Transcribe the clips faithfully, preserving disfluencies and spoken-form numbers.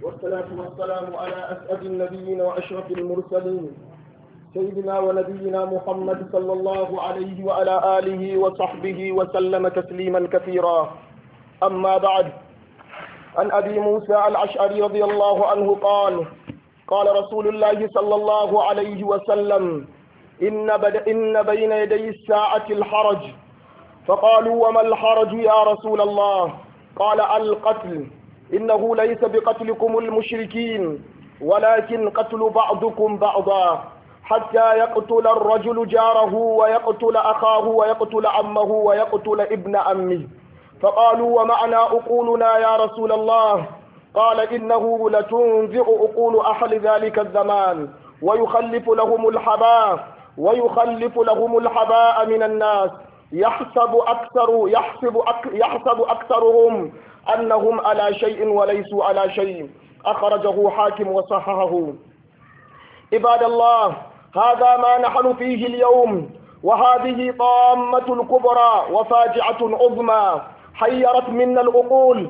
والصلاة والسلام على أسعد النبيين وأشرف المرسلين سيدنا ونبينا محمد صلى الله عليه وعلى آله وصحبه وسلم تسليما كثيرا. أما بعد، عن أبي موسى الأشعري رضي الله عنه قال قال رسول الله صلى الله عليه وسلم: إن, إن بين يدي الساعة الحرج. فقالوا: وما الحرج يا رسول الله؟ قال: القتل، إنه ليس بقتلكم المشركين ولكن قتل بعضكم بعضا، حتى يقتل الرجل جاره ويقتل أخاه ويقتل عمه ويقتل ابن عمه. فقالوا: ومعنى عقولنا يا رسول الله؟ قال: إنه لتنزع عقول أهل ذلك الزمان ويخلف لهم الحباء ويخلف لهم الحباء من الناس، يحسب أكثر يحسب أك يحسب أكثرهم أنهم على شيء وليسوا على شيء. أخرجه حاكم وصححه. عباد الله، هذا ما نحن فيه اليوم، وهذه طامة الكبرى وفاجعة عظمى حيرت منا العقول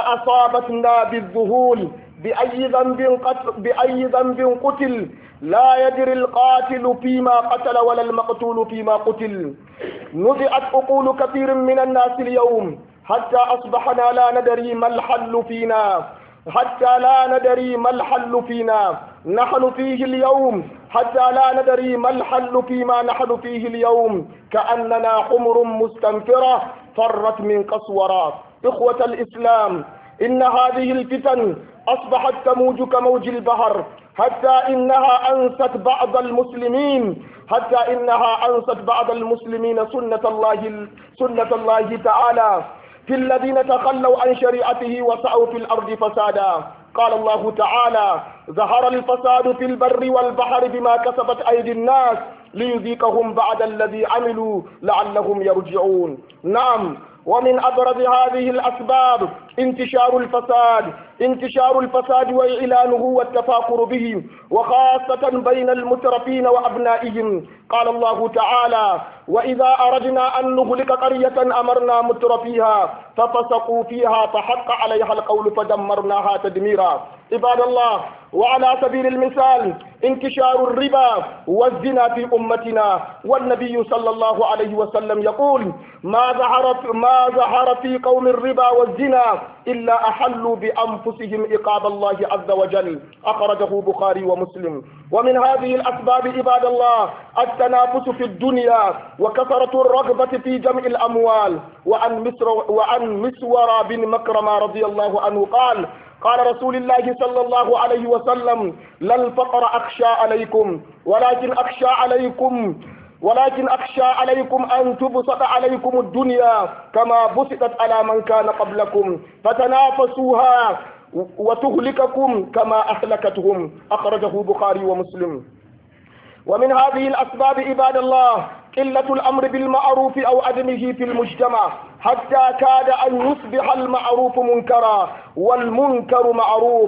وأصابتنا بالذهول. بأي ذنب قتل بأي ذنب قتل؟ لا يدري القاتل فيما قتل ولا المقتول فيما قتل. نزعت عقول كثير من الناس اليوم حتى أصبحنا لا ندري ما الحل فينا حتى لا ندري ما الحل فينا نحن فيه اليوم حتى لا ندري ما الحل فيما نحن فيه اليوم، كأننا حمر مستنفرة فرت من قسورة. إخوة الإسلام، إن هذه الفتن أصبحت تموج كموج البحر، حتى إنها أنست بعض المسلمين حتى إنها أنست بعض المسلمين سنة الله سنة الله تعالى في الذين تخلوا عن شريعته وسعوا في الأرض فسادا. قال الله تعالى: ظهر الفساد في البر والبحر بما كسبت أيدي الناس ليذيقهم بعد الذي عملوا لعلهم يرجعون. نعم، ومن أبرز هذه الأسباب انتشار الفساد انتشار الفساد وإعلانه والتفاخر به، وخاصة بين المترفين وأبنائهم. قال الله تعالى: وإذا أردنا أن نهلك قرية أمرنا مترفيها ففسقوا فيها فحق عليها القول فدمرناها تدميرا. عباد الله، وعلى سبيل المثال انتشار الربا والزنا في أمتنا، والنبي صلى الله عليه وسلم يقول: ما ظهر ما ظهر في قوم الربا والزنا إلا أحلوا بأنفسهم عقاب الله عز وجل. أخرجه بخاري ومسلم. ومن هذه الأسباب عباد الله التنافس في الدنيا وكثرة الرغبة في جمع الأموال. وعن مصر وعن مسور بن مكرمة رضي الله عنه قال: قال رسول الله صلى الله عليه وسلم: لا الفقر أخشى عليكم ولكن أخشى عليكم ولكن أخشى عليكم أن تبسط عليكم الدنيا كما بسطت على من كان قبلكم فتنافسوها وتهلككم كما أهلكتهم. أخرجه بخاري ومسلم. ومن هذه الأسباب عباد الله قلة الأمر بالمعروف أو عدمه في المجتمع، حتى كاد أن يصبح المعروف منكرا والمنكر معروف،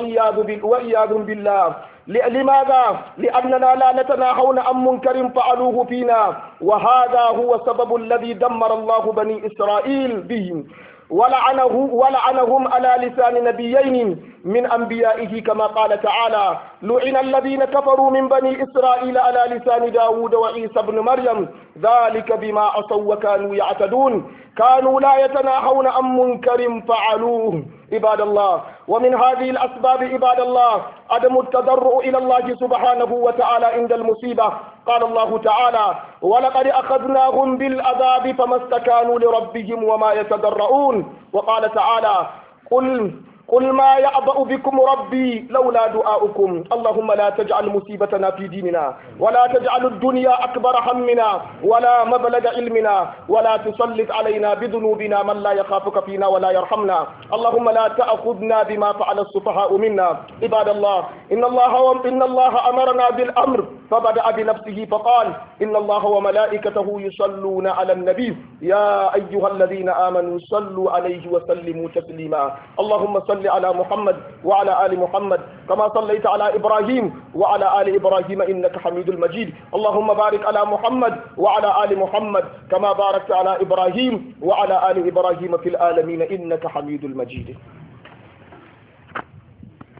وإياذ بالله. لماذا؟ لأننا لا نتناهون عن منكر فعلوه فينا، وهذا هو السبب الذي دمر الله بني إسرائيل به ولعنه ولعنهم على لسان نبيين من أنبيائه، كما قال تعالى: لعن الذين كفروا من بني إسرائيل على لسان داود وعيسى بن مريم ذلك بما عصوا وكانوا يعتدون، كانوا لا يتناهون عن منكر فعلوه. عباد الله، ومن هذه الأسباب عباد الله عدم التضرع إلى الله سبحانه وتعالى عند المصيبة. قال الله تعالى: ولقد أخذناهم بالعذاب فما استكانوا لربهم وما يتضرعون. وقال تعالى: قل قل ما يعبأ بكم ربي لولا دعاؤكم. اللهم لا تجعل مصيبتنا في ديننا ولا تجعل الدنيا أكبر همنا ولا مبلغ علمنا ولا تسلط علينا بذنوبنا من لا يخافك فينا ولا يرحمنا. اللهم لا تأخذنا بما فعل السفهاء منا. عباد الله، إن الله إن الله أمرنا بالأمر فبدأ بنفسه فقال: إن الله وملائكته يصلون على النبي يا أيها الذين آمنوا صلوا عليه وسلموا تسليما. اللهم صل على محمد وعلى آل محمد كما صليت على إبراهيم وعلى آل إبراهيم إنك حميد مجيد. اللهم بارك على محمد وعلى آل محمد كما باركت على إبراهيم وعلى آل إبراهيم في العالمين إنك حميد مجيد.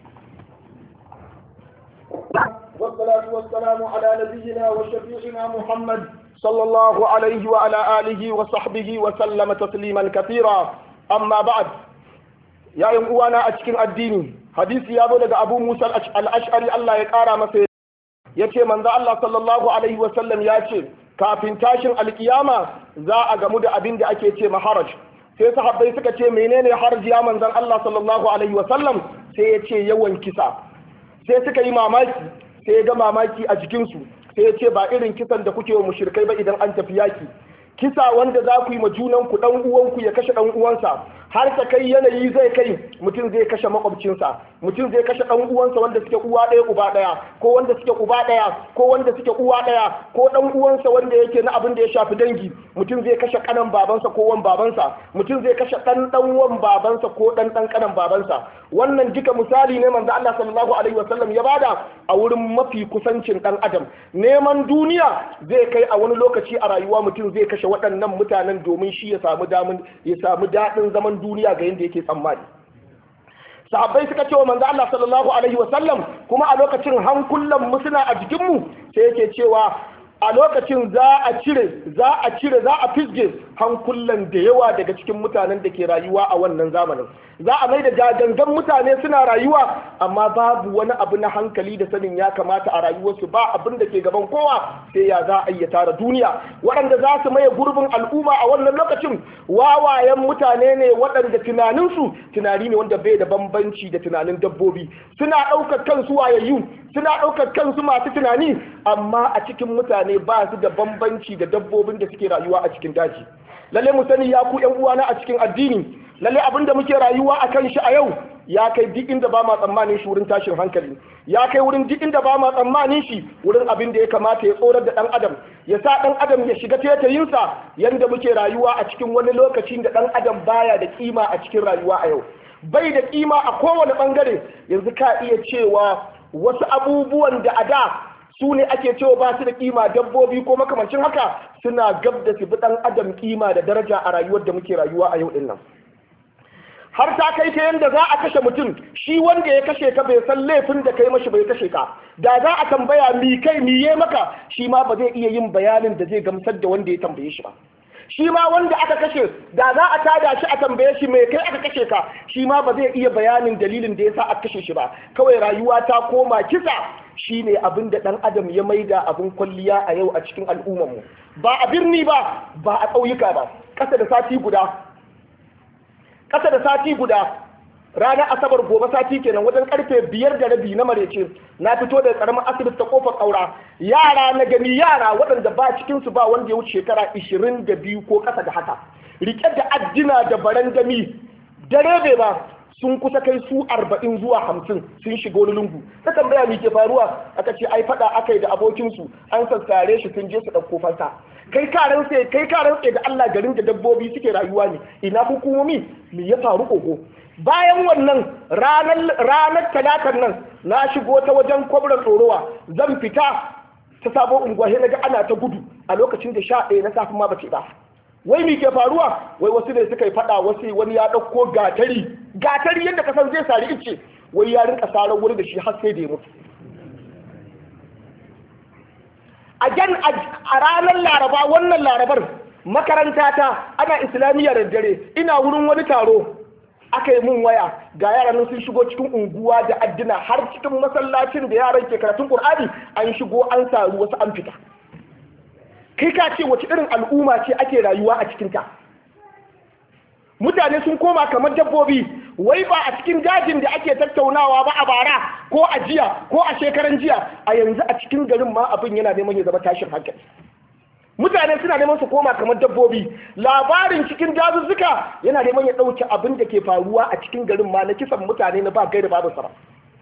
والصلاة والسلام على نبينا وشفيعنا محمد صلى الله عليه وعلى آله وصحبه وسلم تسليما كثيرا. أما بعد، يا يوم أنا أشكن الدين حديث يا ولد أبو موسى الأشعري الله يقارى مسير yace manzo Allah sallallahu alaihi wasallam yace kafin tashin alkiyama za a gamu da abin da ake ce maharaj. Sai sahabbai suka ce menene haraj ya manzon Allah sallallahu alaihi wasallam? Sai yace yawan kisa. Sai suka yi mamaki, sai ya ga mamaki a jikin su, sai yace ba irin kisan da kuke wa mushrikai ba idan an tafi yaki, kisa wanda za ku yi ma junan ku dan uwanku ya kashe dan uwansa, har ta kai yanayi zai kai mutum zai kashe makwabcinsa, mutum zai kashe dan uwansa wanda suke uwa ɗaya uba ɗaya, ko wanda suke uba ɗaya, ko wanda suke uwa ɗaya, ko dan uwansa wanda yake na abin da ya shafi dangi, mutum zai kashe kanan babansa ko wan babansa, mutum zai kashe dan dan wan babansa ko dan dan kanan babansa. Wannan duka misali ne manzo Allah sallallahu alaihi wasallam ya bada a wurin mafi kusancin dan adam. Neman duniya zai kai a wani lokaci a rayuwa mutum zai kashe waɗannan mutanen domin shi ya samu damin ya samu daɗin zaman duniya ga yadda yake tsammani. Sahabbai suka ce wa manzo Allah sallallahu alaihi wasallam, kuma a lokacin hankulan mu suna a jikin mu, sai yake cewa a lokacin za a cire za a cire za a fisge hankulan da yawa daga cikin mutanen da ke rayuwa a wannan zamanin. Za a mai da jagangan mutane suna rayuwa amma babu wani abu na hankali da sanin ya kamata a rayuwarsu, ba abin da ke gaban kowa sai ya za a iya tara duniya. Waɗanda za su maye gurbin al'umma a wannan lokacin wawayen mutane ne waɗanda tunaninsu tunani ne wanda bai da bambanci da tunanin dabbobi. Suna ɗaukar kansu wayayyu, suna ɗaukar kansu masu tunani, amma a cikin mutane ba su da bambanci da dabbobin da suke rayuwa a cikin daji. Lalle mu sani ya ku ƴan uwana a cikin addini, lalle abin da muke rayuwa a kan shi a yau ya kai duk inda ba ma tsammanin shi wurin tashin hankali, ya kai wurin duk inda ba ma tsammanin shi wurin abin da ya kamata ya tsorar da ɗan adam, ya sa ɗan adam ya shiga tetayinsa. Yanda muke rayuwa a cikin wani lokacin da ɗan adam baya da kima a cikin rayuwa a yau, bai da kima a kowane ɓangare. Yanzu ka iya cewa wasu abubuwan da a da su ne ake cewa ba su da kima, dabbobi ko makamancin haka, suna gab da su bi ɗan adam kima da daraja a rayuwar da muke rayuwa a yau ɗin nan. Har ta kai ta yanda za a kashe mutum, shi wanda ya kashe ka bai san laifin da kai mashi bai kashe ka, da za a tambaya mi kai mi ye maka, shi ma ba zai iya yin bayanin da zai gamsar da wanda ya tambaye shi ba. Shi ma wanda aka kashe, da za a tada shi a tambaye shi mai kai aka kashe ka, shi ma ba zai iya bayanin dalilin da yasa aka kashe shi ba. Kawai rayuwa ta koma kisa shine abin da ɗan adam ya maida abin kwalliya a yau a cikin al'ummarmu, ba a birni ba, ba a ƙauyuka ba. Ƙasa da sati guda ƙasa da sati guda ranar asabar gobe sati kenan wajen karfe biyar da rabi na marece na fito da karamin asibiti ta kofar ƙaura, yara na gani, yara waɗanda ba cikinsu ba wanda ya wuce shekara ishirin da biyu ko ƙasa da haka, rike da addina da barandami, dare bai ba sun kusa kai su arba'in zuwa hamsin sun shiga wani lungu. Ta tambaya me ke faruwa, aka ce ai faɗa aka yi da abokinsu an sassare shi sun je su ɗauko fansa. Kai karan sai kai karan sai da Allah garin da dabbobi suke rayuwa ne, ina hukumomi me ya faru koko. Bayan wannan ranar ranar talatar nan na shigo ta wajen kwabran tsorowa, zan fita ta sabo unguwa sai naga ana ta gudu a lokacin da sha ɗaya na safi ma bace ba. Wai me ke faruwa? Wai wasu ne suka yi fada, wasu wani ya ɗauko gatari gatari yadda kasan zai sari ice, wai ya rinka sarar wuri da shi har sai da ya mutu. Again a ranar laraba, wannan larabar makaranta ta ana islamiyya da dare, ina wurin wani taro aka yi mun waya ga yaran sun shigo cikin unguwa da addina har cikin masallacin da yaran ke karatun Qur'ani an shigo an saru wasu an fita. Kai ka ce wace irin al'umma ce ake rayuwa a cikinta? Mutane sun koma kamar dabbobi, wai ba a cikin dajin da ake tattaunawa ba a bara ko a jiya ko a shekaran jiya, a yanzu a cikin garin ma abin yana neman ya zama tashin hankali. Mutane suna neman su koma kamar dabbobi, labarin cikin dazuzzuka yana neman ya ɗauke abin da ke faruwa a cikin garin ma na kisan mutane na ba gaira babu sara.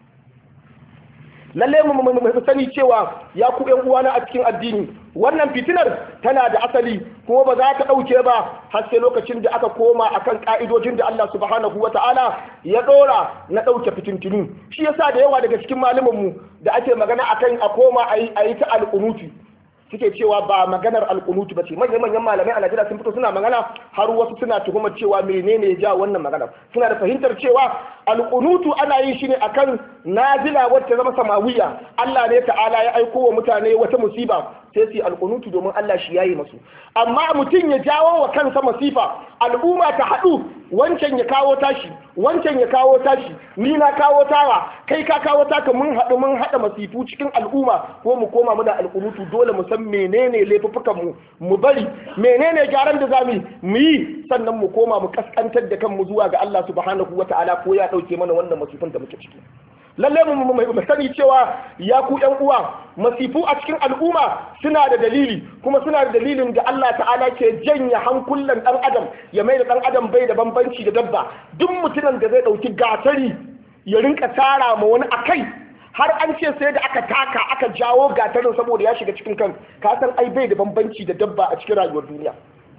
Lallai mu sani cewa ya ku ƴan uwana a cikin addini, wannan fitinar tana da asali kuma ba za ta ɗauke ba har sai lokacin da aka koma akan ka'idojin da Allah subhanahu wata'ala ya ɗora na ɗauke fitintinu. Shi yasa da yawa daga cikin malumanmu da ake magana akan a koma a yi ta alƙunuti, suke cewa ba maganar alƙunutu ba ce. Manyan manyan malamai a Najeriya sun fito suna magana, har wasu suna tuhumar cewa menene ya ja wannan magana. Suna da fahimtar cewa alƙunutu ana yin shi ne akan nazila wacce zama samawiya. Allah ne ta'ala ya aiko wa mutane wata musiba sai su alƙunutu domin Allah shi yayi masu. Amma mutum ya jawo wa kansa masifa, al'umma ta haɗu, wancan ya kawo tashi, wancan ya kawo tashi, ni na kawo tawa, kai ka kawo taka, mun haɗu mun haɗa masifu cikin al'umma, ko mu koma muna alƙunutu. Dole mu san menene laifuffukan mu mu bari, menene gyaran da zamu mu yi, sannan mu koma mu kaskantar da kanmu zuwa ga Allah subhanahu wataala ko ya dauke mana wannan masifin da muke ciki. Lalle mu sani cewa ya ku ƴan uwa, masifu a cikin al'umma suna da dalili, kuma suna da dalilin da Allah ta'ala ke janya hankulan ɗan adam ya mai da ɗan adam bai da bambanci da dabba. Duk mutumin da zai ɗauki gatari ya rinka tara ma wani akai, har an ce sai da aka taka aka jawo gatarin saboda ya shiga cikin kan, ka san ai bai da bambanci da dabba a cikin rayuwar duniya.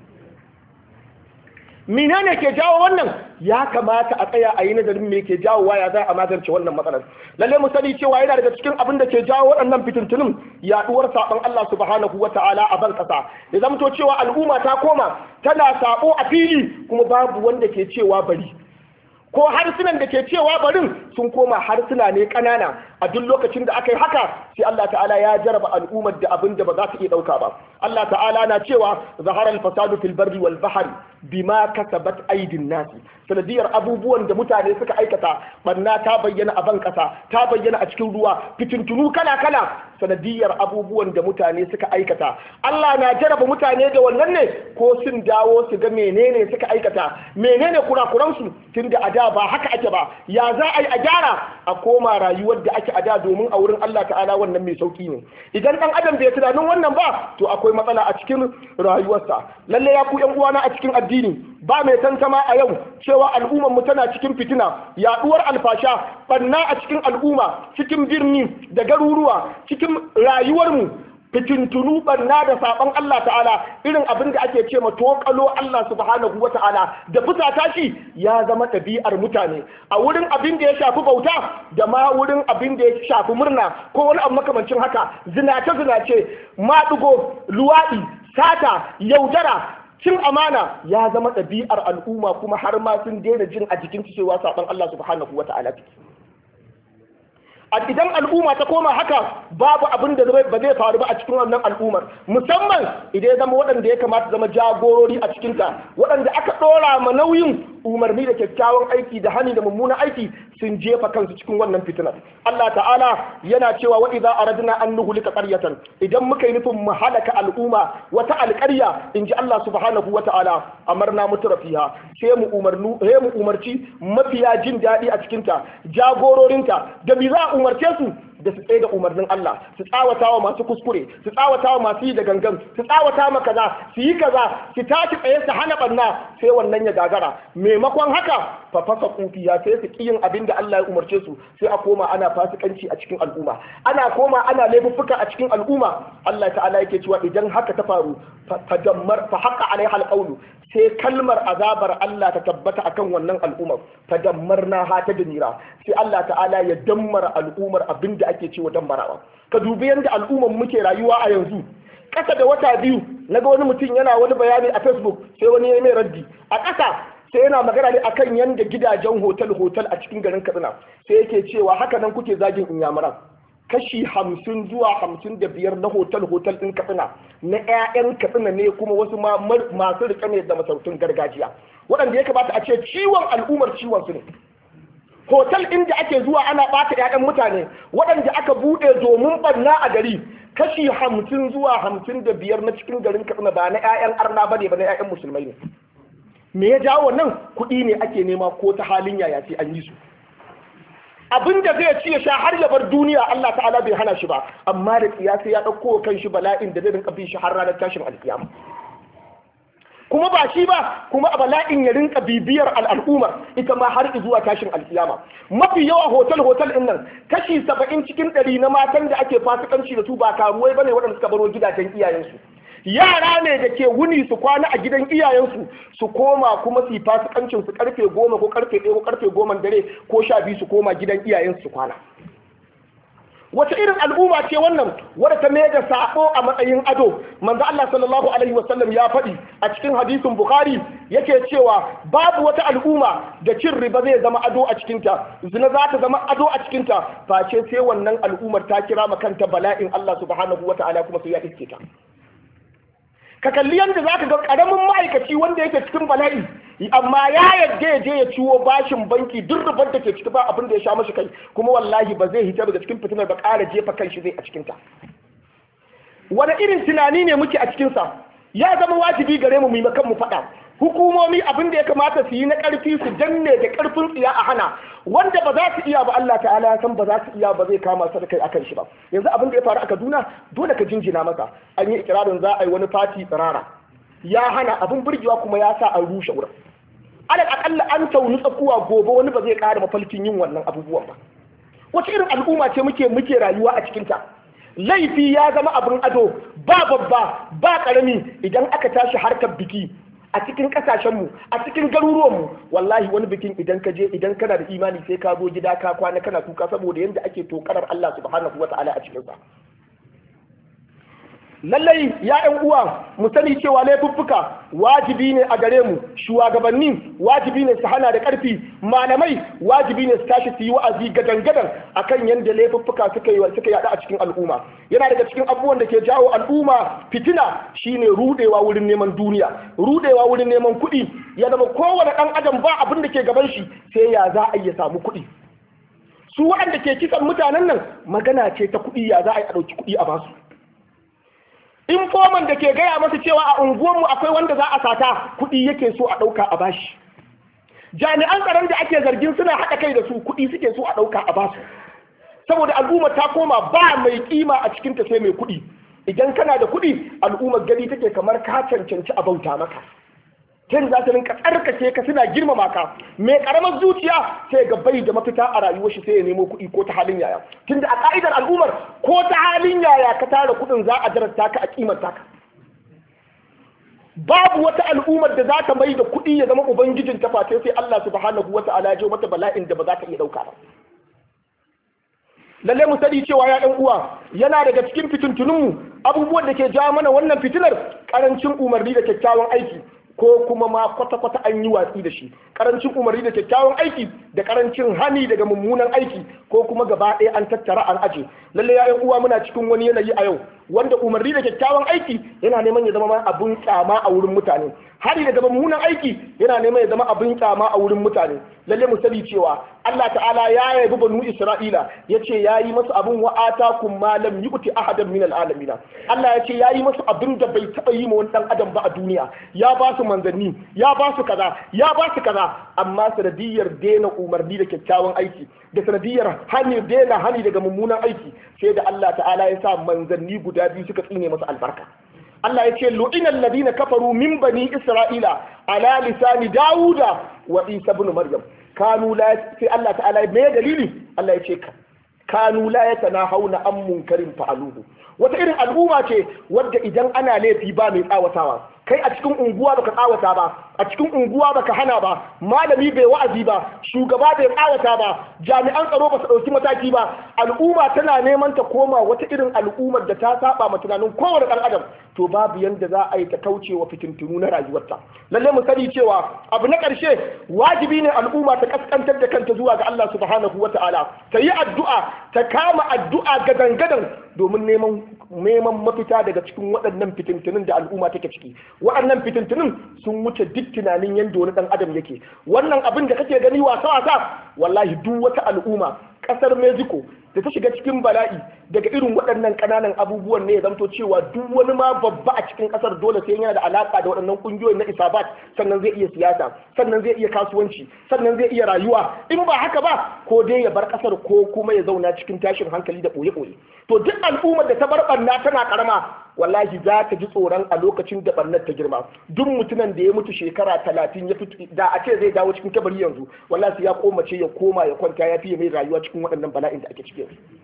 Menene ke jawo wannan? Ya kamata a tsaya a yi nazarin me ke jawo waya za a magance wannan matsalar. Lalle mu sani cewa yana daga cikin abin da ke jawo waɗannan fitintunin yaɗuwar saɓon Allah subhanahu wa ta'ala a ban ƙasa. Ya zamto cewa al'umma ta koma tana saɓo a fili, kuma babu wanda ke cewa bari. Ko harsunan da ke cewa barin sun koma harsuna ne ƙanana. A duk lokacin da aka yi haka, sai Allah ta'ala ya jaraba al'ummar da abin da ba za ta iya ɗauka ba. Allah ta'ala na cewa zahara al-fasadu fil barri wal bahri bima kasabat aydin nasi. Sanadiyar abubuwan da mutane suka aikata, banna ta bayyana a ban ƙasa, ta bayyana a cikin ruwa, fitintunu kala kala, sanadiyar abubuwan da mutane suka aikata. Allah na jaraba mutane da wannan ne, ko sun dawo su ga menene suka aikata, menene kurakuransu, tunda a da ba haka ake ba. Ya za a yi a gyara, a koma rayuwar da ake a da, domin a wurin Allah ta'ala wannan mai sauki ne. Idan ɗan adam bai tunanin wannan ba, to akwai matsala a cikin rayuwarsa. Lalle ya ku ƴan uwana a cikin addini, ba mai tantama a yau cewa al'ummar mu tana cikin fitina, yaduwar alfasha, banna a cikin al'umma, cikin birni da garuruwa, cikin rayuwar mu, fitintunu, banna da saban Allah ta'ala, irin abin da ake ce ma tokalo Allah subhanahu wa ta'ala da fusata shi ya zama ɗabi'ar mutane a wurin abin da ya shafi bauta, da ma wurin abin da ya shafi murna ko wani abu makamancin haka. Zinace zinace, maɗugo, luwaɗi, sata, yaudara, cin amana ya zama ɗabi'ar al'umma, kuma har ma sun daina jin a jikin cewa saban Allah subhanahu wa ta'ala. A idan al'umma ta koma haka, babu abin da ba zai faru ba a cikin wannan al'ummar, musamman idan ya zama waɗanda ya kamata zama jagorori a cikinta, waɗanda aka ɗora ma nauyin umarni da kyakkyawan aiki da hani da mummunan aiki, sun jefa kansu cikin wannan fitinar. Allah ta'ala yana cewa wa idza aradna an nuhlika qaryatan, idan muka yi nufin mu halaka al'umma wata alƙarya, inji Allah subhanahu wa ta'ala, amarna mutrafiha, sai mu umarnu sai mu umarci mafiya jin daɗi a cikinta, jagororinta, da bi za umarce su da su tsaye da umarnin Allah, su tsawata wa masu kuskure, su tsawata wa masu yi da gangan, su tsawata ma kaza, su yi kaza, su tashi tsaye su hana banna, sai wannan ya gagara. Maimakon haka fa fasa kufiya, sai su kiyin abin da Allah ya umarce su, sai a koma ana fasikanci a cikin al'umma, ana koma ana laifuffuka a cikin al'umma. Allah ta'ala yake cewa idan haka ta faru, fa dammar fa haqa alaiha alqawlu, sai kalmar azabar Allah ta tabbata akan wannan al'ummar, fa dammarna ha ta dinira, sai Allah ta'ala ya dammara al'ummar abinda ake cewa dammarawa. Ka dubi yanda al'ummar muke rayuwa a yanzu. Ƙasa da wata biyu naga wani mutum yana wani bayani a Facebook, sai wani ya mai raddi a ƙasa, sai yana magana ne akan yanda gidajen hotel hotel a cikin garin Katsina, sai yake cewa haka nan kuke zagin inyamuran. Kashi hamsin zuwa hamsin da biyar na hotel-hotel ɗin Katsina na 'ya'yan Katsina ne, kuma wasu masu riƙe ne da masarautun gargajiya, waɗanda ya kamata a ce ciwon al'ummar ciwon su ne. Hotel inda ake zuwa ana ɓata 'ya'yan mutane, waɗanda aka buɗe domin ɓanna a gari, kashi hamsin zuwa hamsin da biyar na cikin garin Katsina ba na 'ya'yan arna ba ne, ba na 'ya'yan musulmai ne. Me ya jawo wannan? Kuɗi ne ake nema ko ta halin yaya sai an yi su. Abin da zai ci ya sha har ya bar duniya, Allah ta'ala bai hana shi ba, amma da kiyasi ya ɗauko kan shi bala'in da zai rinka bin shi har ranar tashin alkiyama. Kuma ba shi ba, kuma a bala'in ya rinka bibiyar al'ummar ita ma har zuwa tashin alkiyama. Mafi yawa hotel hotel ɗin nan, kashi saba'in cikin ɗari na matan da ake fasikanci da su ba karuwai bane waɗanda suka baro gidajen iyayensu. Yara ne da ke wuni su kwana a gidan iyayensu, su koma kuma su yi fasikancin su karfe goma ko karfe ɗaya ko karfe goma dare ko sha biyu, su koma gidan iyayensu su kwana. wace irin al'umma ce wannan wadda ta mai da sabo a matsayin ado? Manzo Allah sallallahu alaihi wasallam ya faɗi a cikin hadisin Bukhari yake cewa babu wata al'umma da cin riba zai zama ado a cikin ta, zina za ta zama ado a cikin ta, face sai wannan al'ummar ta kira makanta bala'in Allah subhanahu wataala kuma sai ya iske ta. Ka kalli yadda za ka ga ƙaramin ma'aikaci wanda yake cikin bala'i amma ya yadda ya je ya ciwo bashin banki duk rubar da ke ciki ba abin da ya sha mashi kai, kuma wallahi ba zai hita daga cikin fitinar ba ƙara jefa kan shi zai a cikinta. Wani irin tunani ne muke a cikinsa? Ya zama wajibi gare mu mu kan mu faɗa. Hukumomi abin da ya kamata su yi na ƙarfi su danne da ƙarfin tsiya a hana, wanda ba za su iya ba Allah ta'ala ya san ba za su iya ba zai kama su da kai akan shi ba. Yanzu abin da ya faru a Kaduna dole ka jinjina masa, an yi ikirarin za a yi wani fati tsirara, ya hana abin burgewa kuma ya sa an rushe wurin. Alal akalla an tauni tsakuwa gobe wani ba zai ƙara mafalkin yin wannan abubuwan ba. Wace irin al'umma ce muke muke rayuwa a cikinta? Laifi ya zama abin ado, ba babba ba ƙarami. Idan aka tashi harkar biki a cikin kasashenmu, a cikin garuruwanmu, wallahi wani bikin idan ka je, idan kana da imani sai ka zo gida ka kwana kana kuka saboda yadda ake tokarar Allah subhanahu wata'ala a cikinsa. Lallai ya ƴan uwa mu sani cewa laifuffuka wajibi ne a gare mu, shugabanni wajibi ne su hana da ƙarfi, malamai wajibi ne su tashi su yi wa'azi gadan-gadan akan yadda laifuffuka suka yi suka yada a cikin al'umma. Yana daga cikin abubuwan da ke jawo al'umma fitina shine rudewa wurin neman duniya, rudewa wurin neman kuɗi. Ya zama kowane ɗan adam ba abin da ke gaban shi sai ya za a yi ya samu kuɗi. Su waɗanda ke kisan mutanen nan magana ce ta kuɗi, ya za a yi a ɗauki kuɗi a basu. Informan da ke gaya masa cewa a unguwarmu akwai wanda za a sata, kuɗi yake so a ɗauka a bashi. Jami'an tsaron da ake zargin suna haɗa kai da su, kuɗi suke so a ɗauka a basu. Saboda al'umma ta koma ba mai kima a cikinta sai mai kuɗi. Idan kana da kuɗi, al'ummar gari take kamar ka cancanci a bauta maka. Ken za ta rinka tsarkake ka, suna girmama ka. Mai karamar zuciya sai ga bai da mafita a rayuwar shi sai ya nemo kuɗi ko ta halin yaya. Tunda a ka'idar al'ummar ko ta halin yaya ka tara kuɗin za a darasta ka a kimanta ka. Babu wata al'ummar da za ta mai da kuɗi ya zama ubangijin ta face sai Allah subhanahu wata'ala ya jo mata bala'in da ba za ta iya ɗauka ba. Lalle mu sani cewa ya ɗan uwa yana daga cikin fitintununmu abubuwan da ke jawo mana wannan fitinar ƙarancin umarni da kyakkyawan aiki, ko kuma ma kwata-kwata an yi watsi da shi. Karancin umarni da kyakkyawan aiki da karancin hani daga mummunan aiki, ko kuma gaba ɗaya an tattara an aje. Lalle ya uwa muna cikin wani yanayi a yau wanda umarni da kyakkyawan aiki yana neman ya zama ma abin kyama a wurin mutane, hari daga mummunan aiki yana neman ya zama abin kyama a wurin mutane. Lalle mu sani cewa Allah ta'ala ya yabi banu Isra'ila, yace yayi masu abin wa atakum ma lam yu'ti ahadan min al'alamin. Allah yace yayi masu abin da bai taba yi ma wani dan adam ba a duniya. Ya ba su manzanni, ya ba su kaza, ya ba su kaza, amma sanadiyar daina umarni da kyakkyawan aiki da sanadiyar hani daina hani daga mummunan aiki, sai da Allah ta'ala ya sa manzanni guda biyu suka tsine masa albarka. Allah ya ce lu'ina alladhina kafaru min bani isra'ila ala lisani dauda wa isa ibn maryam kanu la, sai Allah ta'ala me dalili? Allah ya ce kanu la yatanahawna an munkarin fa'aluhu. Wata irin al'umma ce wadda idan ana laifi ba mai tsawatawa. Kai a cikin unguwa baka tsawata ba, a cikin unguwa baka hana ba, malami bai wa'azi ba, shugaba bai tsawata ba, jami'an tsaro ba su ɗauki mataki ba, al'umma tana neman ta koma wata irin al'ummar da ta saba ma tunanin kowane ɗan adam, to babu yanda za a yi ta kauce wa fitintunu na rayuwarta. Lalle mu sani cewa abu na ƙarshe wajibi ne al'umma ta kaskantar da kanta zuwa ga Allah subhanahu wata'ala, ta yi addu'a, ta kama addu'a gadan-gadan domin neman neman mafita daga cikin waɗannan fitintunun da al'umma take ciki. Waɗannan fitintunun sun wuce duk tunanin yadda wani ɗan adam yake. Wannan abin da kake gani wasa-wasa, wallahi duk wata al'umma, ƙasar Mexico da ta shiga cikin bala'i daga irin waɗannan ƙananan abubuwan ne ya zamto cewa duk wani ma babba a cikin ƙasar dole sai yana da alaƙa da waɗannan ƙungiyoyin na isabat, sannan zai iya siyasa, sannan zai iya kasuwanci, sannan zai iya rayuwa. In ba haka ba, ko dai ya bar ƙasar ko kuma ya zauna cikin tashin hankali da ɓoye-ɓoye. To duk al'ummar da ta bar ɓarna tana ƙarama, wallahi za ta ji tsoron a lokacin da ɓarnar ta girma. Duk mutumin da ya mutu shekara talatin ya fito da a ce zai dawo cikin kabari yanzu, wallahi ya komace ya koma ya kwanta ya fiye mai rayuwa cikin waɗannan bala'in da ake ciki.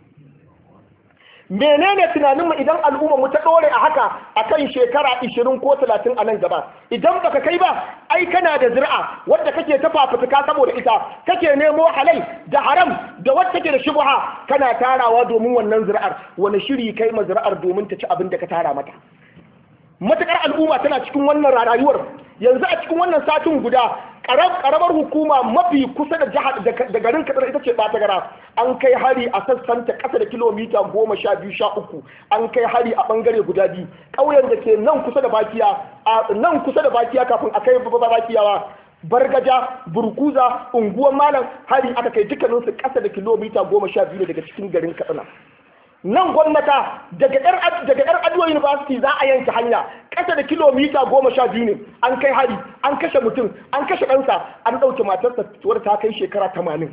Menene tunanin mu idan al'umma mu ta dore a haka akan shekara ishirin ko talatin a nan gaba? Idan baka kai ba, ai kana da zuri'a wanda kake ta fafutuka saboda ita, kake nemo halal da haram da wacce take da shubha kana tarawa domin wannan zuri'ar, wani shiri kai ma zuri'ar domin ta ci abin da ka tara mata. Matakar al'umma tana cikin wannan rayuwar, yanzu a cikin wannan satin guda karamar hukuma mafi kusa da jihar da garin Katsina ita ce Batagara, an kai hari a sassan ta kasa da kilomita goma sha biyu sha uku, an kai hari a bangare guda biyu. Ƙauyen da ke nan kusa da Bakiya, a nan kusa da Bakiya kafin a kai Bakiyawa, Bargaja, Burkuza, unguwar Malam, hari aka kai dukkaninsu kasa da kilomita goma sha biyu daga cikin garin Katsina. Nan gwamnata daga yar Aduwa University za a yanke hanya ƙasa da kilomita goma sha biyu ne, an kai hari, an kashe mutum, an kashe ɗansa, an ɗauke matarsa wadda ta kai shekara tamanin.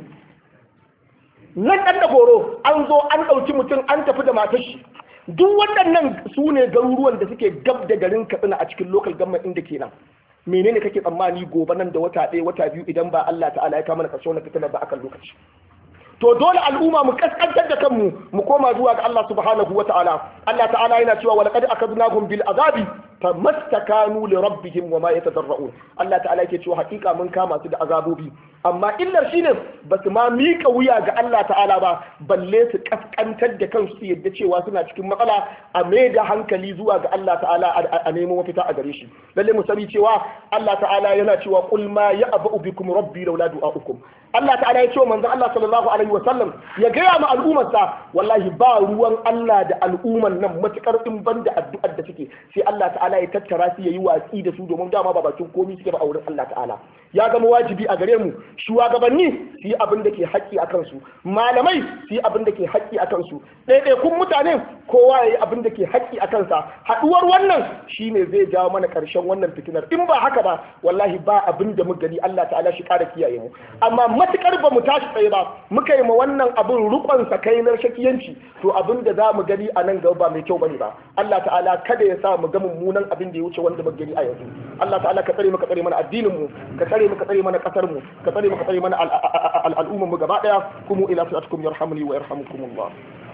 Nan ɗan da goro an zo an ɗauki mutum an tafi da matar shi. Duk waɗannan su ne garuruwan da suke gab da garin Katsina a cikin local government inda ke nan. Menene kake tsammani gobe nan da wata ɗaya wata biyu idan ba Allah ta'ala ya kama na ƙarshe wannan fitinar ba akan lokaci. To dole al'umma mu kaskantar da kanmu mu koma zuwa ga Allah subhanahu wa ta'ala. Allah ta'ala yana cewa wa laqad akadnahum bil azabi famastakanu li rabbihim wa ma yatadarrun. Allah ta'ala yake cewa hakika mun kama su da azabobi, amma illar shine basu ma mika wuya ga Allah ta'ala ba, balle su kaskantar da kansu su yadda cewa suna cikin matsala, a mai da hankali zuwa ga Allah ta'ala a nemo mafita a gare shi. Lalle mu sani cewa Allah ta'ala yana cewa qul ma ya'budu bikum rabbi laula du'aukum. Allah ta'ala ya ce wa manzon Allah sallallahu alaihi wa sallam ya gaya ma al'ummarsa wallahi ba ruwan Allah da al'umman nan matukar in banda addu'ar da suke, sai Allah ta'ala ya tattara su yayi watsi da su domin dama ba bakin komai suke ba a wurin Allah ta'ala. Ya zama wajibi a gare mu shugabanni su yi abin da ke haƙƙi a kansu, malamai su yi abin da ke haƙƙi a kansu, ɗaiɗaikun mutane kowa ya yi abin da ke haƙƙi a kansa. Haɗuwar wannan shine zai jawo mana ƙarshen wannan fitinar, in ba haka ba wallahi ba abin da mu gani Allah ta'ala shi ƙara kiyaye mu. Amma matukar ba mu tashi tsaye ba muka yi ma wannan abin rukon sakainar shakiyanci, to abin da za mu gani a nan gaba ba mai kyau bane ba. Allah ta'ala kada ya sa mu ga mummunan abin da ya wuce wanda muka gani a yanzu. Allah ta'ala ka tsare mu ka tsare mana addinin mu, ka tsare mu ka tsare mana kasar mu, ka tsare mu ka tsare mana al'umman mu gaba daya. Kumu ila salatikum yarhamuni wa yarhamukumullah.